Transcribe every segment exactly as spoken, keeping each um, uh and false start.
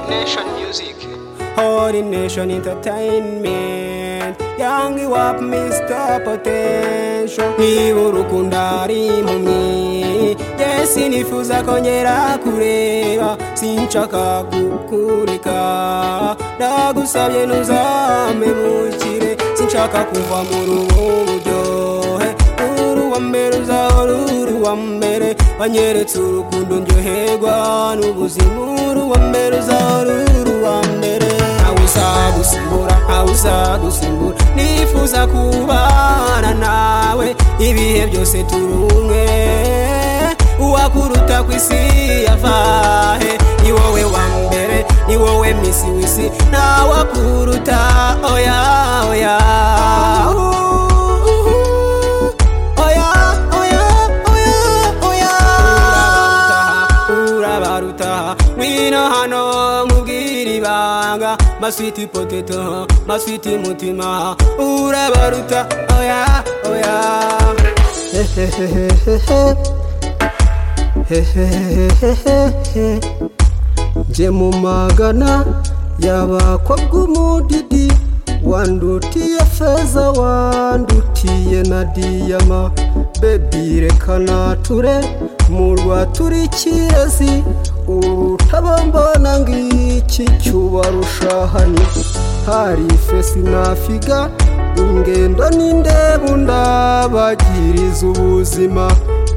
Nation Music. Holy Nation Entertainment. Young Wap Mister Potential. Niba urukunda ari impumyi, Jesi nifuza kongera kureba, sinshaka kukureka. Ndagusabye ntuzamemukire, sinshaka kuva mu buryohe. Uru wa mbere uzahora uru wa mbere, wanyeretse urukundo ndyoherwa n'ubuzima. Uru wa mbere uzahora uru wa mbere, ntawuzagusimbura ntawuzagusimbura. Nifuza kubana nawe ibihe byose turumwe, uwakuruta kw'isi yavahe. Ni wowe wa mbere, ni wowe misi w'isi, ntawakuruta oya oya. Wina hano nkubwira ibanga, my sweet potato, my sweet mutima, urabaruta oya oya. Nje mu magana y'abakobwa umudidi, wandutiye feza wandutiye na diyama. Baby reka nature murwa turi kirezi, urutabambona ngiki cyubarushahani. Hari fesi nafiga ingendo n'indebu ndabagiriza ubuzima.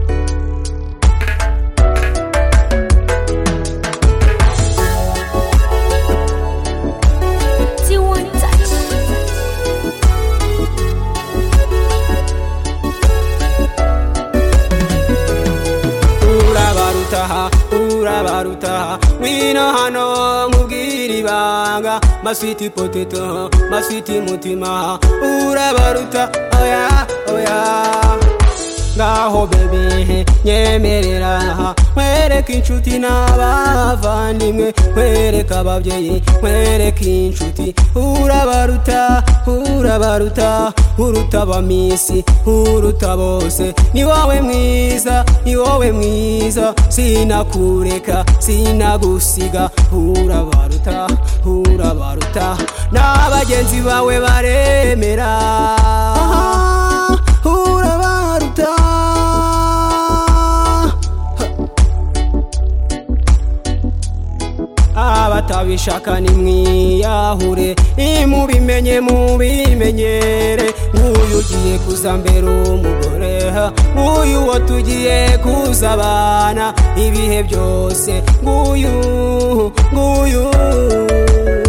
Urabaruta wina hano nkubwira ibanga, my sweet potato, my sweet mutima, urabaruta oya oya. Ngaho baby nyemerera, nkwereka inshuti n'abavandimwe, nkwereka ababyeyi, nkwereka inshuti. Urabaruta urabaruta, uruta abamisi, uruta bose. Ni wowe mwiza, ni wowe mwiza, sinakureka sinagusiga. Urabaruta urabaruta, n'abagenzi bawe baremera. Urabaruta abatabishaka nimwiyahure, imubimenye mubimenyere. Nguyu ugiye kuza mbere umugore, nguyu wo tugiye kuzabana ibihe byose. Nguyu nguyu